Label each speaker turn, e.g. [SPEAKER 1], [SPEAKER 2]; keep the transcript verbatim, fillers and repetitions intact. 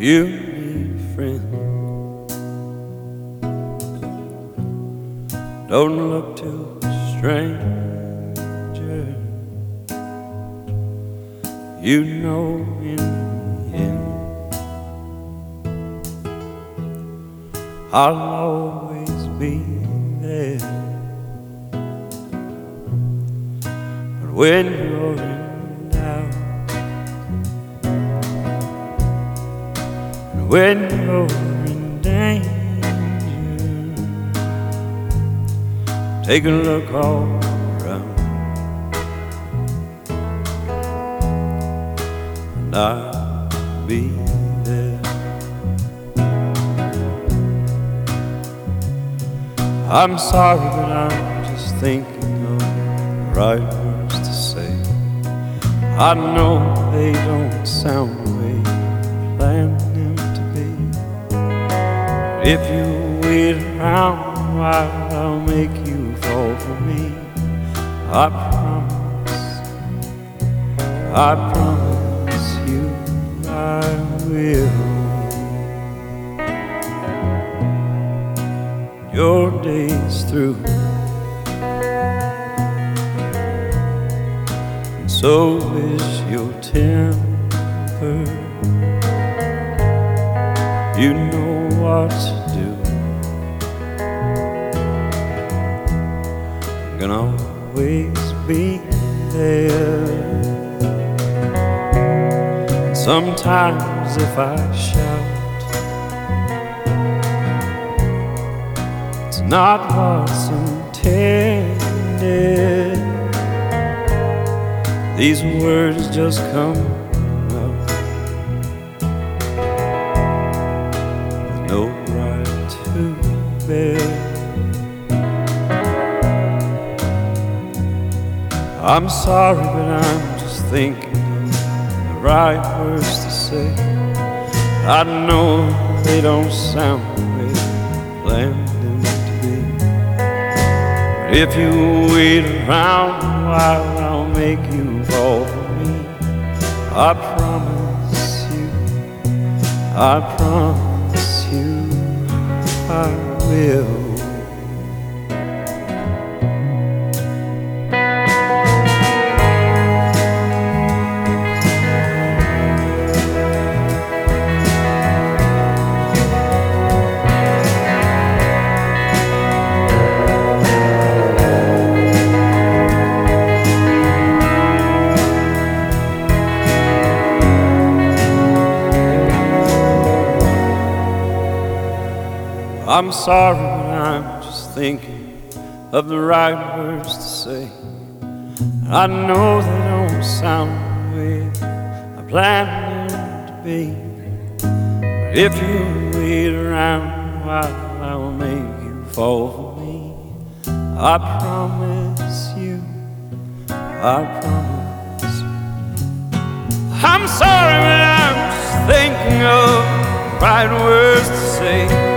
[SPEAKER 1] you need a friend, don't look to a stranger. You know in the end I'll always be there. But when you're in doubt, and when you're in danger, take a look all around, and I'll be there. I'm sorry, but I'm just thinking of the right words to say. I know they don't sound the way you planned them to be. But if you wait around a while, I'll make you fall for me. I promise, I promise you I will. Your day's through, and so is your temper. You know what to do. I'm gonna always be there. And sometimes if I shout, not what's intended. These words just come out with no right to bear. I'm sorry, but I'm just thinking of the right words to say. I know they don't sound the way you planned them. If you wait around a while, I'll make you fall for me. I promise you, I promise you I will. I'm sorry, but I'm just thinking of the right words to say. I know they don't sound the way I planned them to be. But if you wait around a while, I will make you fall for me. I promise you, I promise. I'm sorry, but I'm just thinking of the right words to say.